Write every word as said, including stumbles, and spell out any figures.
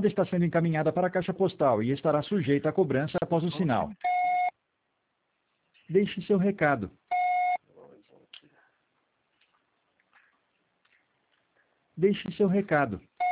está sendo encaminhada para a caixa postal e estará sujeita à cobrança após o sinal. Deixe seu recado. Deixe seu recado.